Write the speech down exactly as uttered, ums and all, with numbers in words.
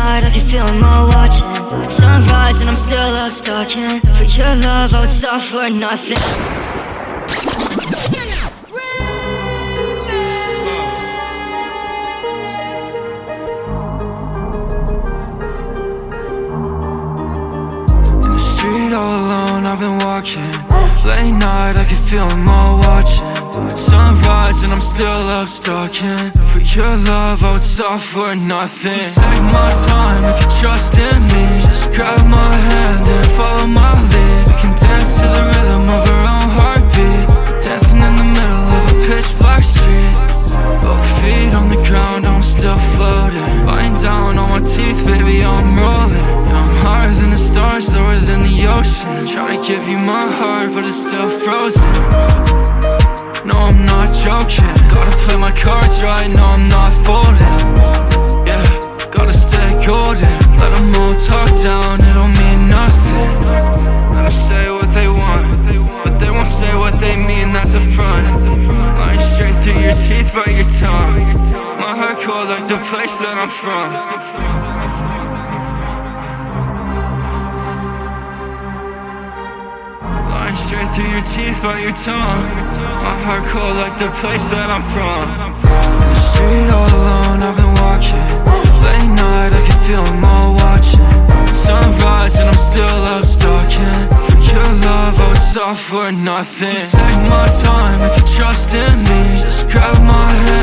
night, I can feel them all watching. Sunrise and I'm still up stalking. For your love, I would stop for nothing. Street all alone, I've been walking. Late night, I can feel them all watching. Sunrise and I'm still up stalking. For your love, I would stop for nothing. Take my time if you trust in me. Just grab my hand and follow my lead. We can dance to the rhythm of our own heartbeat. Dancing in the middle of a pitch black street. Both feet on the ground, I'm still floating. Lying down on my teeth, baby, I'm rolling. Yeah, I'm higher than the stars, lower than the ocean. Try to give you my heart, but it's still frozen. No, I'm not joking. Gotta play my cards right, no, I'm not folding. Yeah, gotta stay golden. Let them all talk down, it don't mean nothing. Let them say what they want, but they won't say what they mean, that's a front. Lying straight through your teeth, bite your tongue. My heart cold like the place that I'm from. Lying straight through your teeth, bite your tongue. My heart cold like the place that I'm from. In the street all alone, I've been walking. Late night, I can feel them all watching. Sunrise and I'm still up stalking. For your love, I would stop for nothing. Take my time if you trust in me. Just grab my hand